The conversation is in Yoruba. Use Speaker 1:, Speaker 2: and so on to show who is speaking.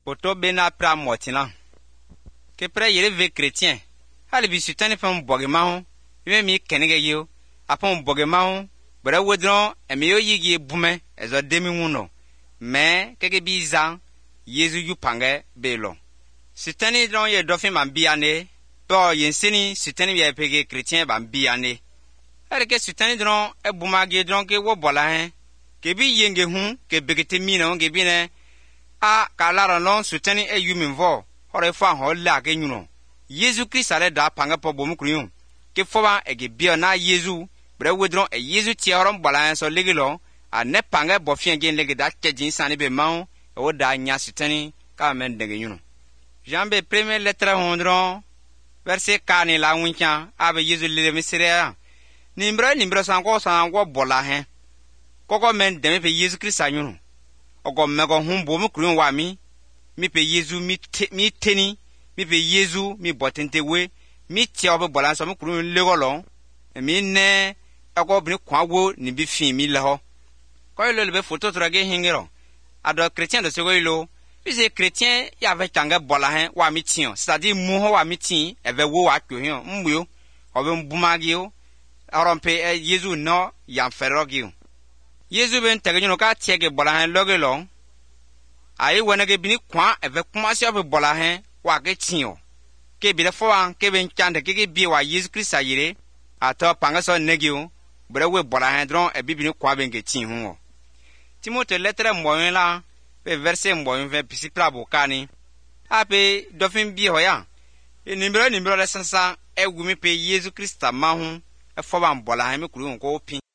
Speaker 1: Poto bena pra motina. Ke pre yere ve chrétien. Hali bi sutani pam bogemaho. Yeme mi kenege yo. Apon bogemaho. Bra wedron emi yo yigi bume ezo demi wuno. Me keke bi zan Yesu yu pange belo. Sutani dron ye dofin man biane. To yenseni sutani ye pege chrétien ban biane. Hali ke sutani dron e bumage dron ke wo bola hen. Ke bi yenge hun ke begete mina ke bi ne a kalara non sutani e yumin vo hore fa ho la ke nyuno Yesu Christ ale da panga po bom kriyun ke foba e ge bia na Yesu bre wedron e Yesu ti horon bala so legelo a ne panga bo fien gen lege da kejin sane be maun e wo da nya sutani ka men de nyuno Jambe premier lettre hondron verset 4 la wincha ave Yesu le misere nimbra sango bola hen koko men de me pe Yesu Christ anyuno ogo mego humbo mu kurun wa mi pe Yesu mi teni mi pe Yesu mi botente we mi ti obo bolan so mu kurun legolo mi ne ogo bi kwa wo ni bi fin mi leho ko le be photo trage hingero ado chrétien de sego ilo bi se chrétien ya ve tanga bola hen wa mi tin c'est-à-dire mu ho wa mi tin e ve wo wa twa hin mbuyo obo mbumagio arompe Yesu no ya ferogio Yesu ben tege nyuno ka tiege bola hen logelo ayi wenege bini kwa eve kuma si obe bola hen wa ke tio ke bi le fo an ke ben chande ke bi wa Yesu Christ ayire ato panga so negio bre we bola hen dron e bi bini kwa ben ke tin hu Timote lettre moyen la pe verset moyen ve pisipla bokani ape dofin bi hoya e nimbro le sansa e gumi pe Yesu Christ ma hu e fo ban bola hen me kuru ko pin